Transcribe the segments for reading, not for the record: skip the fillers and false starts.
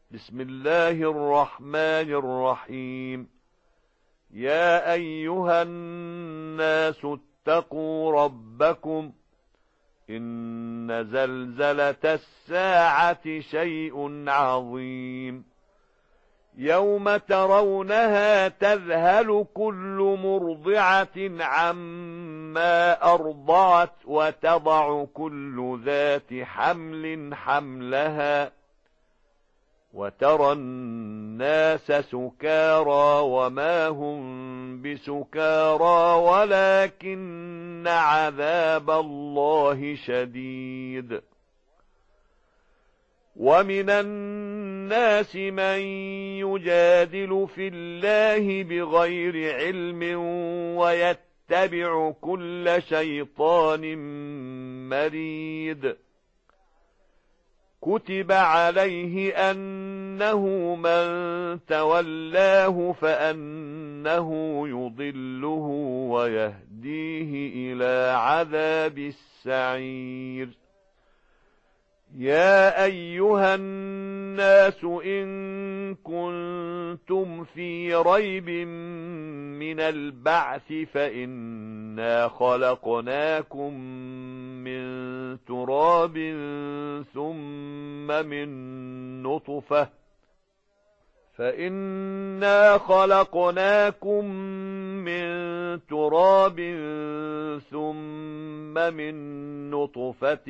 بسم الله الرحمن الرحيم. يا أيها الناس اتقوا ربكم، إن زلزلة الساعة شيء عظيم. يوم ترونها تذهل كل مرضعة عما أرضعت وتضع كل ذات حمل حملها، وترى الناس سكارى وما هم بسكارى ولكن عذاب الله شديد. ومن الناس من يجادل في الله بغير علم ويتبع كل شيطان مريد. كتب عليه أنه من تولاه فأنه يضله ويهديه إلى عذاب السعير. يا أيها الناس إن كنتم في ريب من البعث فإنا خلقناكم من تراب ثم من نطفة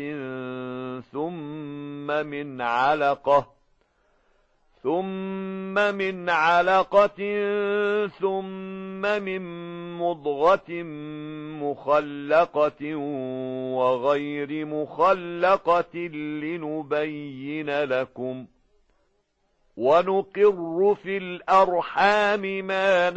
ثم من علقة ثم من مضغة مخلقة وغير مخلقة لنبين لكم، ونقر في الأرحام ما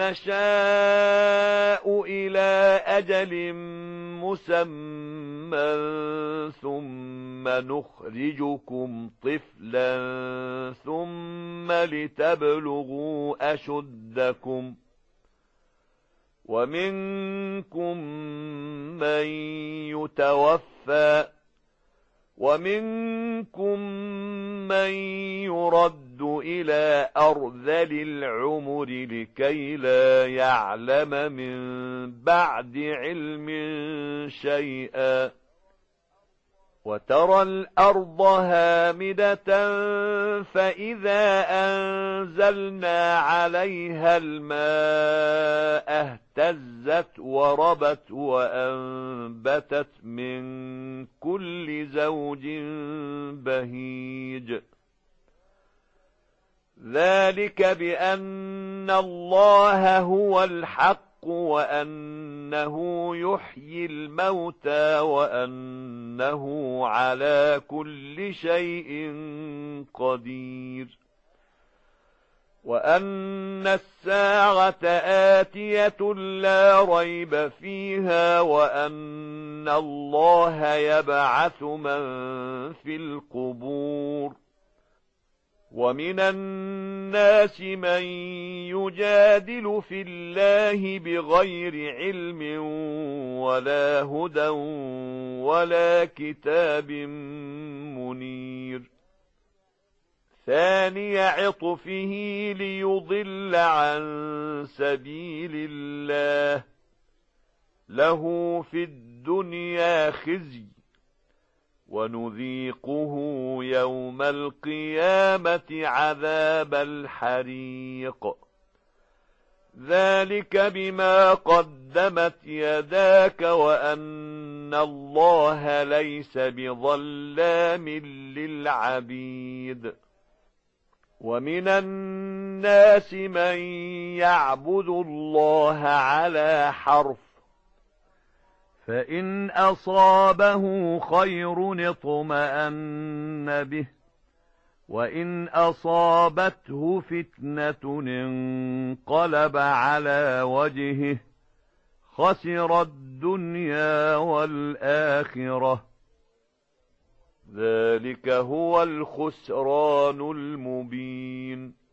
نشاء إلى أجل مسمى ثم نخرجكم طفلا ثم لتبلغوا أشدكم، ومنكم من يتوفى ومنكم من يرد إلى أرذل العمر لكي لا يعلم من بعد علم شيئا. وترى الأرض هامدة فإذا أنزلنا عليها الماء اهتزت وربت وأنبتت من كل زوج بهيج. ذلك بأن الله هو الحق وأنه يحيي الموتى وأنه على كل شيء قدير، وأن الساعة آتية لا ريب فيها، وأن الله يبعث من في القبور. ومن الناس من يجادل في الله بغير علم ولا هدى ولا كتاب منير. ثاني عطفه ليضل عن سبيل الله، له في الدنيا خزي ونذيقه يوم القيامة عذاب الحريق. ذلك بما قدمت يداك وأن الله ليس بظلام للعبيد. ومن الناس من يعبد الله على حرف، فإن أصابه خير اطمأن به، وإن أصابته فتنة انقلب على وجهه خسر الدنيا والآخرة. ذلك هو الخسران المبين.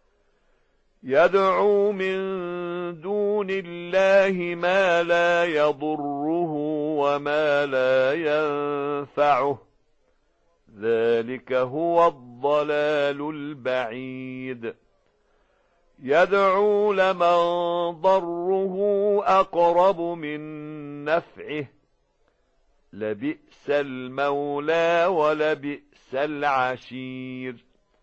يدعو من دون الله ما لا يضره وما لا ينفعه، ذلك هو الضلال البعيد يدعو لمن ضره أقرب من نفعه لبئس المولى ولبئس العشير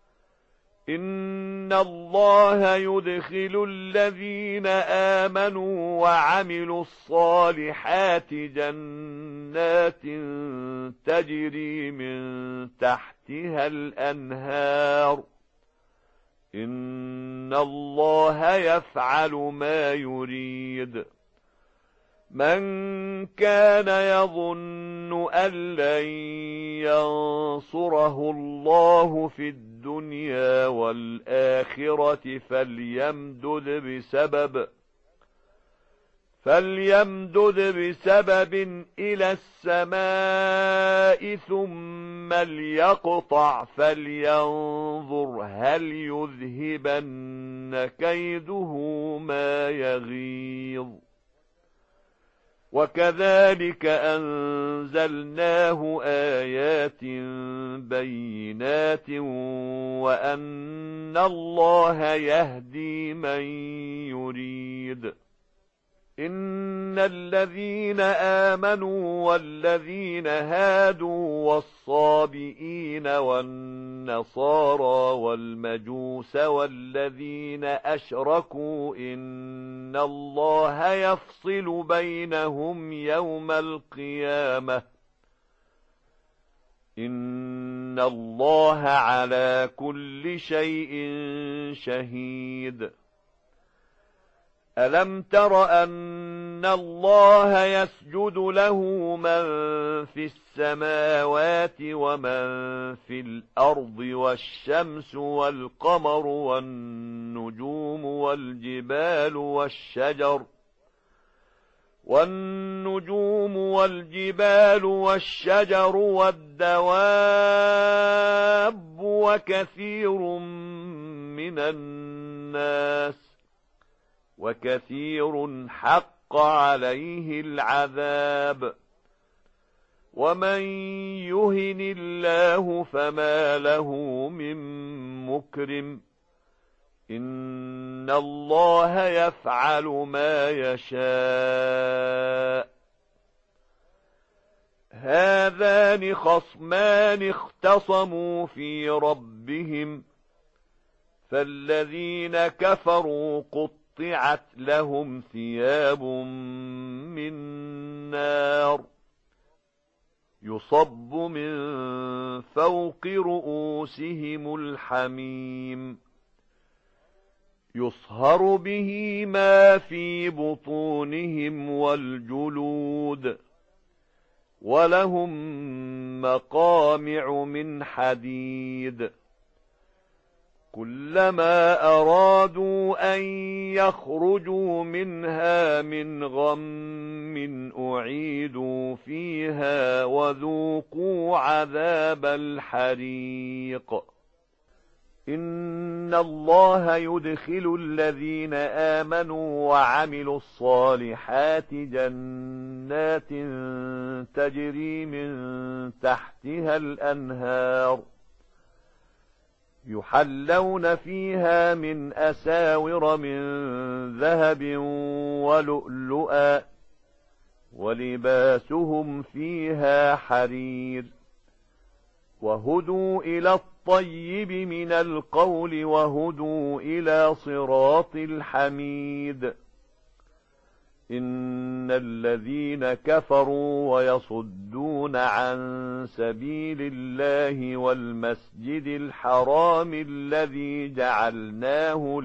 إن الله يدخل الذين آمنوا وعملوا الصالحات جنات تجري من تحتها الأنهار إن الله يفعل ما يريد من كان يظن أن لن ينصره الله في الدنيا والآخرة فليمدد بسبب إلى السماء ثم ليقطع فلينظر هل يذهبن كيده ما يغيظ وكذلك أنزلناه آيات بينات وأن الله يهدي من يريد إن الذين آمنوا والذين هادوا والصابئين والنصارى والمجوس والذين أشركوا إن الله يفصل بينهم يوم القيامة إن الله على كل شيء شهيد ألم تر أن الله يسجد له من في السماوات ومن في الأرض والشمس والقمر والنجوم والجبال والشجر والدواب وكثير من الناس وكثير حق عليه العذاب ومن يهن الله فما له من مكرم إن الله يفعل ما يشاء هذان خصمان اختصموا في ربهم فالذين كفروا قطعت لهم ثياب من نار يصب من فوق رؤوسهم الحميم يصهر به ما في بطونهم والجلود ولهم مقامع من حديد كلما أرادوا أن يخرجوا منها من غم أعيدوا فيها وذوقوا عذاب الحريق إن الله يدخل الذين آمنوا وعملوا الصالحات جنات تجري من تحتها الأنهار يحلون فيها من أساور من ذهب ولؤلؤا ولباسهم فيها حرير وهدوا إلى الطيب من القول وهدوا إلى صراط الحميد إن الذين كفروا ويصدون عن سبيل الله والمسجد الحرام الذي جعلناه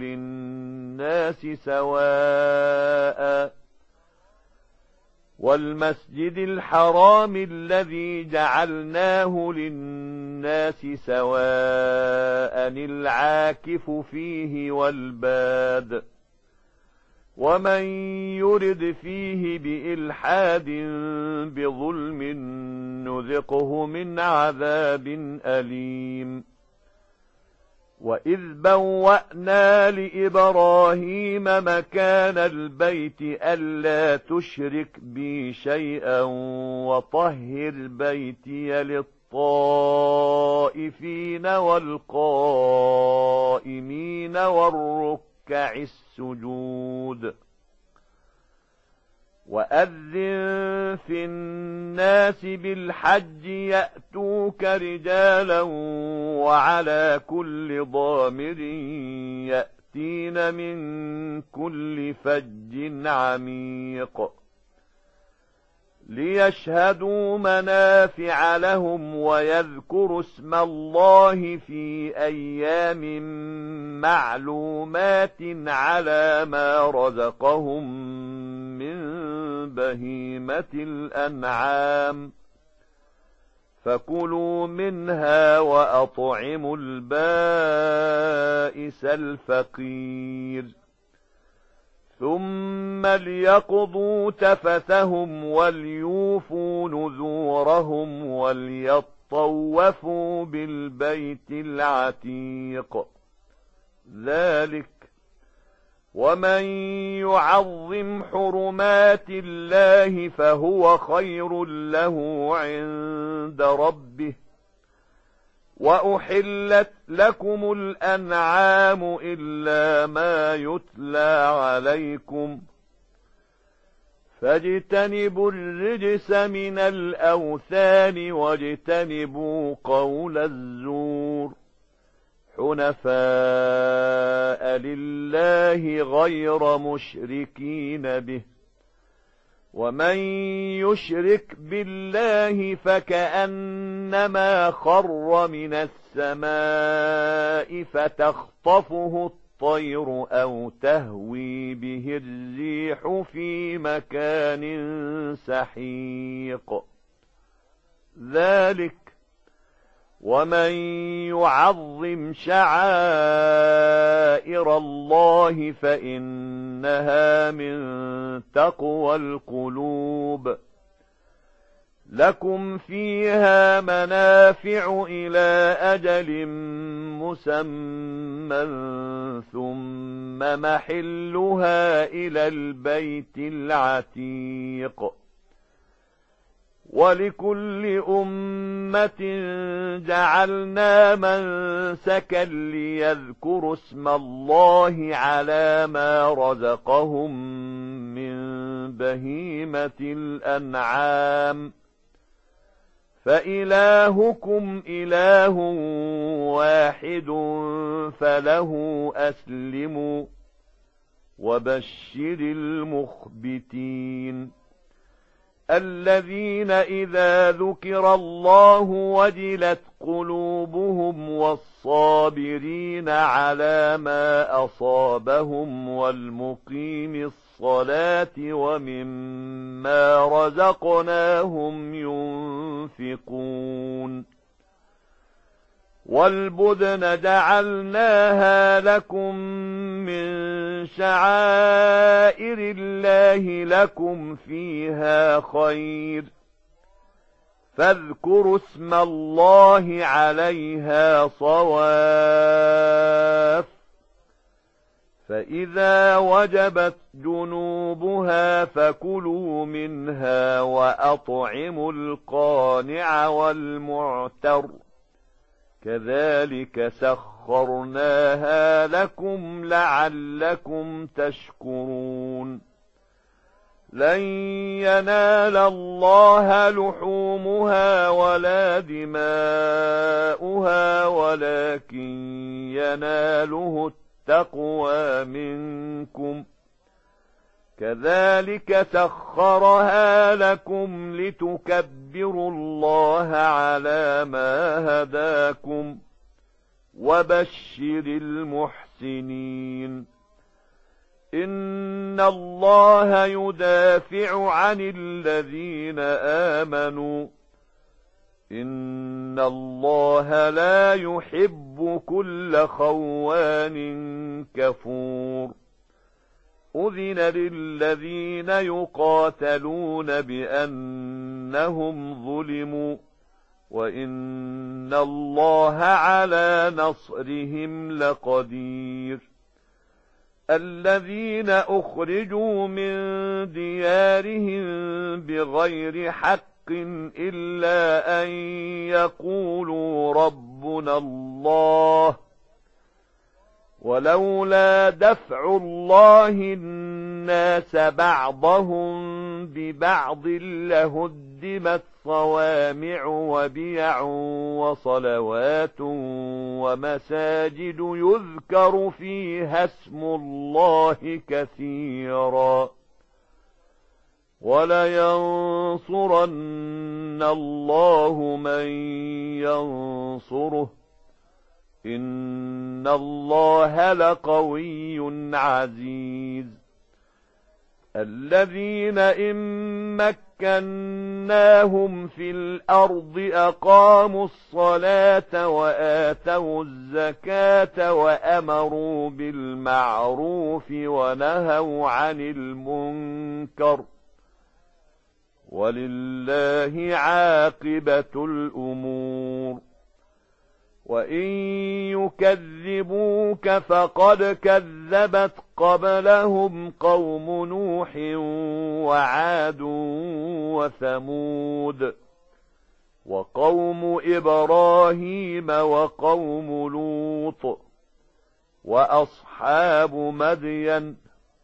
للناس سواء العاكف فيه والباد ومن يرد فيه بإلحاد بظلم نذقه من عذاب أليم وإذ بوأنا لإبراهيم مكان البيت ألا تشرك بي شيئا وطهر بيتي الطائفين والقائمين والركع السجود. وأذن في الناس بالحج يأتوك رجالا وعلى كل ضامر يأتين من كل فج عميق ليشهدوا منافع لهم ويذكروا اسم الله في أيام معلومات على ما رزقهم من بهيمة الأنعام فكلوا منها وأطعموا البائس الفقير ثم ليقضوا تفثهم وليوفوا نذورهم وليطوفوا بالبيت العتيق. ذلك ومن يعظم حرمات الله فهو خير له عند ربه. وأحلت لكم الأنعام إلا ما يتلى عليكم فاجتنبوا الرجس من الأوثان واجتنبوا قول الزور حنفاء لله غير مشركين به. ومن يشرك بالله فكأنما خر من السماء فتخطفه الطير أو تهوي به الريح في مكان سحيق. ذلك ومن يعظم شعائر الله فإنها من تقوى القلوب. لكم فيها منافع إلى أجل مسمى ثم محلها إلى البيت العتيق. ولكل أمة جعلنا منسكا ليذكروا اسم الله على ما رزقهم من بهيمة الأنعام فإلهكم إله واحد فله أسلموا وبشر المخبتين الذين إذا ذكر الله وجلت قلوبهم والصابرين على ما أصابهم والمقيم الصلاة ومما رزقناهم ينفقون. والبدن جعلناها لكم من شعائر الله لكم فيها خير فاذكروا اسم الله عليها صواف. فإذا وجبت جنوبها فكلوا منها وأطعموا القانع والمعتر كذلك سخرناها لكم لعلكم تشكرون. لن ينال الله لحومها ولا دماؤها ولكن يناله التقوى منكم. كذلك سخرها لكم لتكبروا الله على ما هداكم وبشر المحسنين. إن الله يدافع عن الذين آمنوا إن الله لا يحب كل خوان كفور. أذن للذين يقاتلون بأنهم ظلموا وإن الله على نصرهم لقدير. الذين أخرجوا من ديارهم بغير حق إلا أن يقولوا ربنا الله، ولولا دفع الله الناس بعضهم ببعض لهدمت صوامع وبيع وصلوات ومساجد يذكر فيها اسم الله كثيرا، ولينصرن الله من ينصره، إن الله لقوي عزيز. الذين إن مكناهم في الأرض أقاموا الصلاة وآتوا الزكاة وأمروا بالمعروف ونهوا عن المنكر، ولله عاقبة الأمور. وإن يكذبوك فقد كذبت قبلهم قوم نوح وعاد وثمود وقوم إبراهيم وقوم لوط وأصحاب مدين،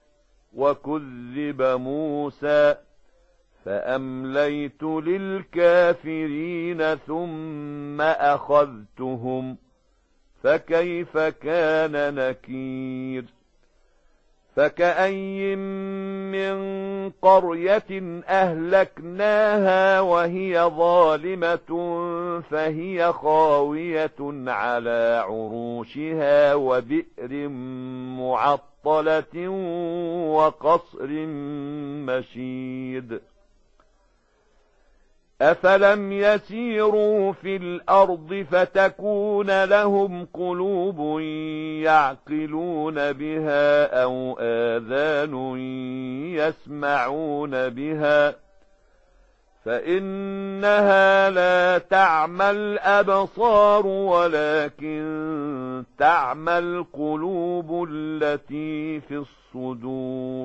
وكذب موسى فأمليت للكافرين ثم أخذتهم، فكيف كان نكير. فكأي من قرية أهلكناها وهي ظالمة فهي خاوية على عروشها وبئر معطلة وقصر مشيد. أفلم يسيروا في الأرض فتكون لهم قلوب يعقلون بها أو آذان يسمعون بها، فإنها لا تعمى الأبصار ولكن تعمى القلوب التي في الصدور.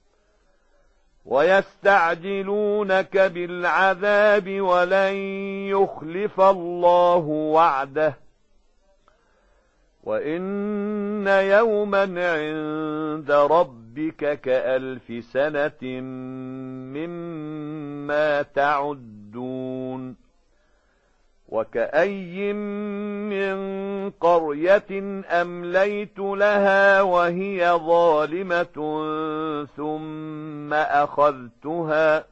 ويستعجلونك بالعذاب ولن يخلف الله وعده، وإن يوما عند ربك كألف سنة مما تعدون. وكأي من قرية أمليت لها وهي ظالمة ثم أخذتها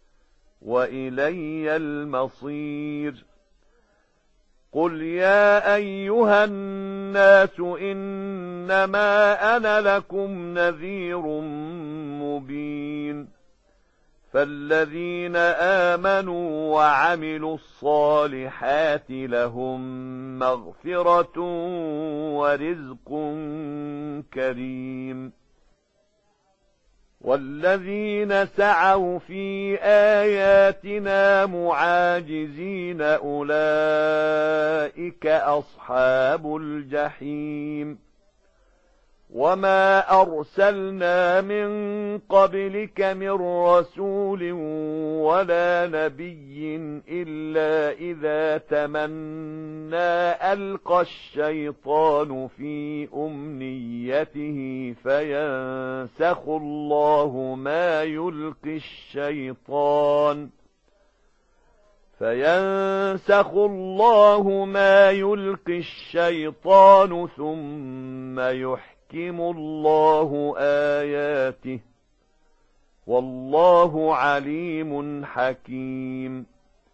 وإلي المصير. قل يا أيها الناس إنما أنا لكم نذير مبين. فالذين آمنوا وعملوا الصالحات لهم مغفرة ورزق كريم. والذين سعوا في آياتنا معاجزين أولئك أصحاب الجحيم. وما أرسلنا من قبلك من رسول ولا نبي إلا إذا تمنى ألقى الشيطان في أمنيته فينسخ الله ما يلقي الشيطان ثم يحكم الله آياته، والله عليم حكيم.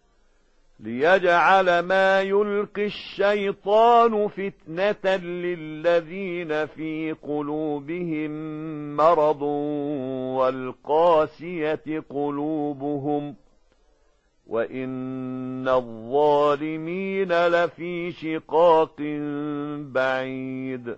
ليجعل ما يلقي الشيطان فتنة للذين في قلوبهم مرض والقاسية قلوبهم، وإن الظالمين لفي شقاق بعيد.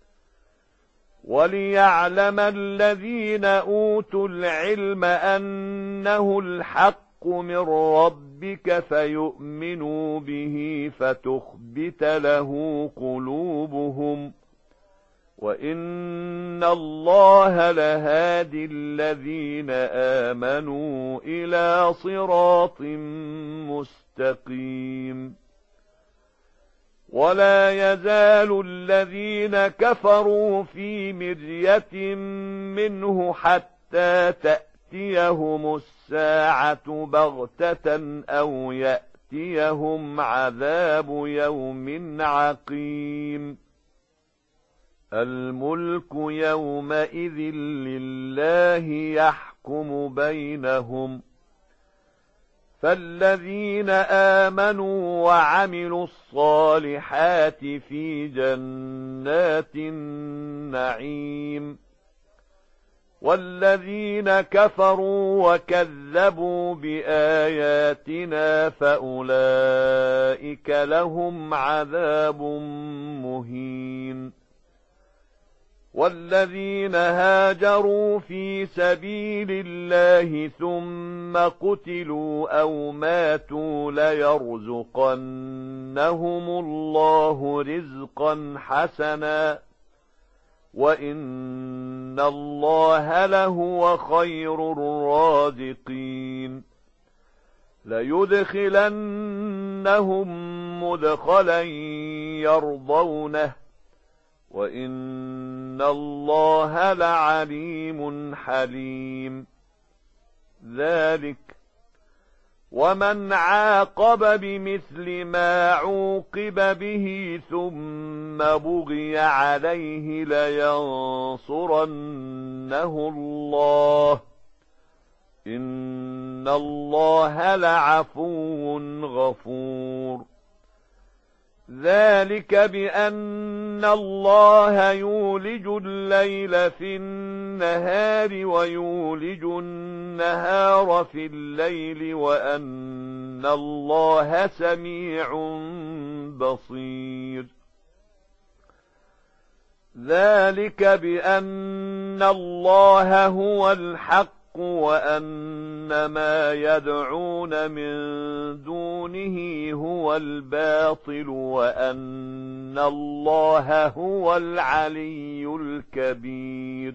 وليعلم الذين أوتوا العلم أنه الحق من ربك فيؤمنوا به فتخبت له قلوبهم، وَإِنَّ اللَّهَ لَهَادِي الَّذِينَ آمَنُوا إِلَى صِرَاطٍ مُسْتَقِيمٍ وَلَا يَزَالُ الَّذِينَ كَفَرُوا فِي مِرْيَةٍ مِّنْهُ حَتَّى تَأْتِيَهُمُ السَّاعَةُ بَغْتَةً أَوْ يَأْتِيَهُمْ عَذَابُ يَوْمٍ عَقِيمٍ الْمُلْكُ يَوْمَئِذٍ لِلَّهِ يَحْكُمُ بَيْنَهُمْ فَالَّذِينَ آمَنُوا وَعَمِلُوا الصَّالِحَاتِ فِي جَنَّاتِ النَّعِيمِ وَالَّذِينَ كَفَرُوا وَكَذَّبُوا بِآيَاتِنَا فَأُولَئِكَ لَهُمْ عَذَابٌ مُهِينٌ وَالَّذِينَ هَاجَرُوا فِي سَبِيلِ اللَّهِ ثُمَّ قُتِلُوا أَوْ مَاتُوا لَيَرْزُقَنَّهُمُ اللَّهُ رِزْقًا حَسَنًا وَإِنَّ اللَّهَ لَهُوَ خَيْرُ الرَّازِقِينَ لَيُدْخِلَنَّهُم مُّدْخَلًا يَرْضَوْنَهُ وَإِنَّ اللَّهَ لَعَلِيمٌ حَلِيمٌ ذَلِكَ وَمَنْ عَاقَبَ بِمِثْلِ مَا عُوقِبَ بِهِ ثُمَّ بُغِيَ عَلَيْهِ لَيَنصُرَنَّهُ اللَّهُ إِنَّ اللَّهَ لَعَفُوٌّ غَفُورٌ ذَلِكَ بِأَنَّ اللَّهَ يُولِجُ اللَّيْلَ فِي النَّهَارِ وَيُولِجُ النَّهَارَ فِي اللَّيْلِ وَأَنَّ اللَّهَ سَمِيعٌ بَصِيرٌ ذَلِكَ بِأَنَّ اللَّهَ هُوَ الْحَقُّ وَأَنَّ مَا يَدْعُونَ مِن دُونِهِ هُوَ الْبَاطِلُ وَأَنَّ اللَّهَ هُوَ الْعَلِيُّ الْكَبِيرُ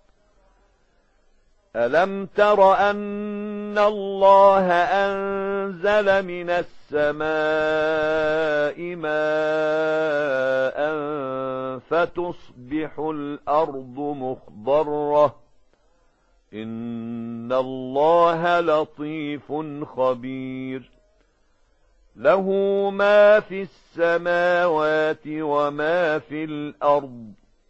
أَلَمْ تَرَ أَنَّ اللَّهَ أَنزَلَ مِنَ السَّمَاءِ مَاءً فَتُصْبِحُ الْأَرْضُ مُخْضَرَّةً إِنَّ اللَّهَ لَطِيفٌ خَبِيرٌ لَهُ مَا فِي السَّمَاوَاتِ وَمَا فِي الْأَرْضِ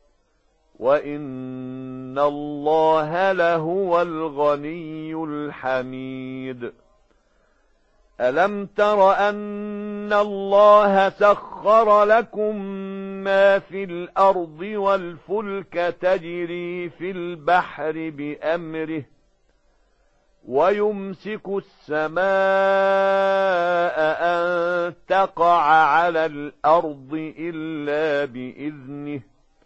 وَإِنَّ اللَّهَ لَهُوَ الْغَنِيُّ الْحَمِيدُ أَلَمْ تَرَ أَنَّ اللَّهَ سَخَّرَ لَكُم مَّا فِي الْأَرْضِ وَالْفُلْكَ تَجْرِي فِي الْبَحْرِ بِأَمْرِهِ وَيُمْسِكُ السَّمَاءَ أَن تَقَعَ عَلَى الْأَرْضِ إِلَّا بِإِذْنِهِ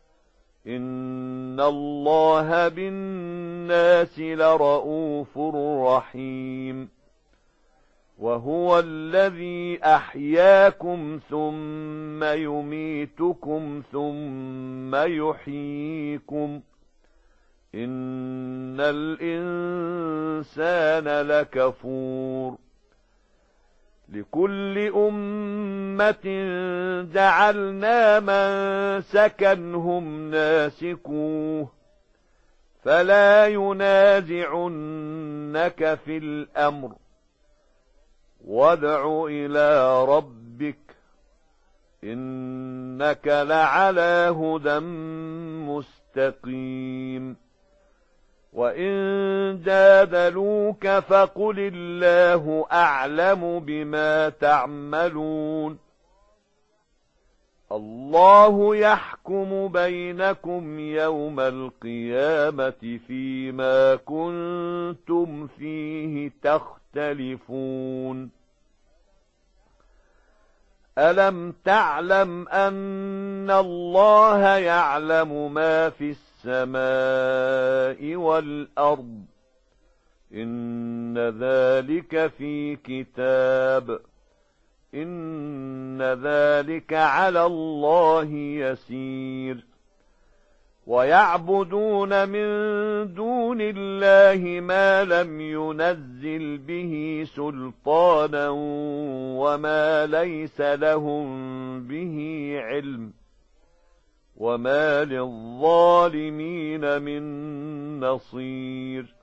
إِنَّ اللَّهَ بِالنَّاسِ لَرَءُوفٌ رَحِيمٌ وَهُوَ الَّذِي أَحْيَاكُمْ ثُمَّ يُمِيتُكُمْ ثُمَّ يُحْيِيكُمْ إِنَّ الْإِنسَانَ لَكَفُورٌ لِكُلِّ أُمَّةٍ جَعَلْنَا مَنسَكًا هُمْ نَاسِكُوهُ فَلَا يُنَازِعُنَّكَ فِي الْأَمْرِ وَادْعُ إِلَى رَبِّكَ إِنَّكَ لَعَلَى هُدًى مُسْتَقِيمٍ وَإِن جَادَلُوكَ فَقُلِ اللَّهُ أَعْلَمُ بِمَا تَعْمَلُونَ اللَّهُ يَحْكُمُ بَيْنَكُمْ يَوْمَ الْقِيَامَةِ فِيمَا كُنتُمْ فِيهِ تَخْتَلِفُونَ أَلَمْ تَعْلَمْ أَنَّ اللَّهَ يَعْلَمُ مَا فِي السَّمَاءِ وَالْأَرْضِ إِنَّ ذَلِكَ فِي كِتَابٍ إِنَّ ذَلِكَ عَلَى اللَّهِ يَسِيرٌ ويعبدون من دون الله ما لم ينزل به سلطانا وما ليس لهم به علم وما للظالمين من نصير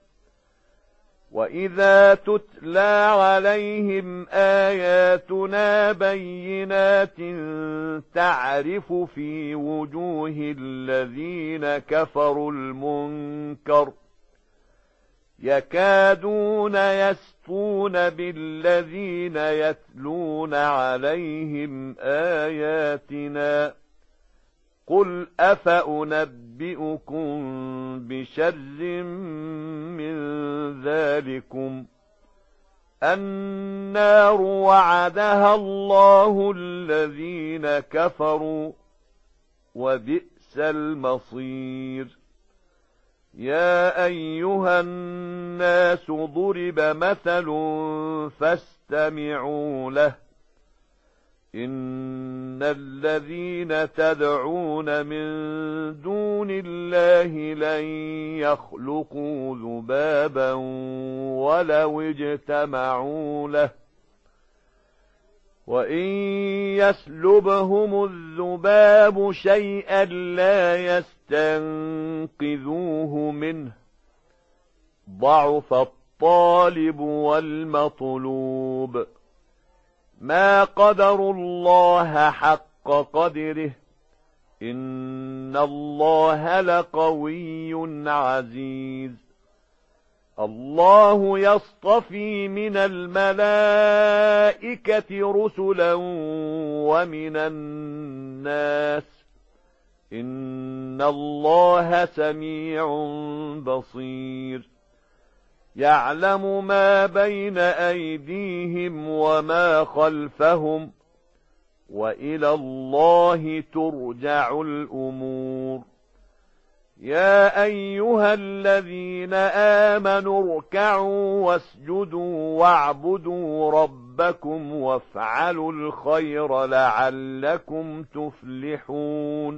وإذا تتلى عليهم آياتنا بينات تعرف في وجوه الذين كفروا المنكر يكادون يسطون بالذين يتلون عليهم آياتنا قل أفأنبئكم بشر من ذلكم النار وعدها الله الذين كفروا وبئس المصير يا أيها الناس ضرب مثل فاستمعوا له إن الذين تدعون من دون الله لن يخلقوا ذبابا ولو اجتمعوا له وإن يسلبهم الذباب شيئا لا يستنقذوه منه ضعف الطالب والمطلوب ما قدروا الله حق قدره إن الله لقوي عزيز الله يصطفي من الملائكة رسلا ومن الناس إن الله سميع بصير يعلم ما بين أيديهم وما خلفهم وإلى الله ترجع الأمور يا أيها الذين آمنوا اركعوا واسجدوا واعبدوا ربكم وافعلوا الخير لعلكم تفلحون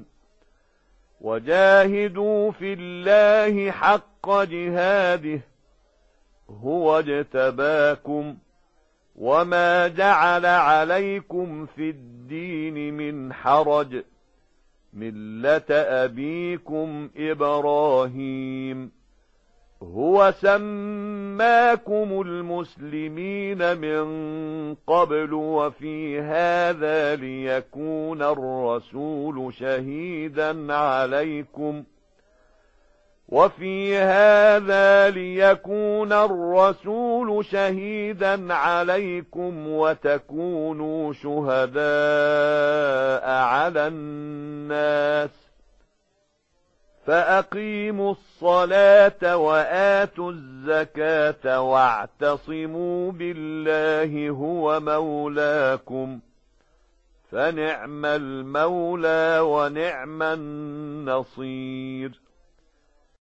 وجاهدوا في الله حق جهاده هو اجتباكم وما جعل عليكم في الدين من حرج ملة أبيكم إبراهيم هو سماكم المسلمين من قبل وفي هذا ليكون الرسول شهيدا عليكم وتكونوا شهداء على الناس فأقيموا الصلاة وآتوا الزكاة واعتصموا بالله هو مولاكم فنعم المولى ونعم النصير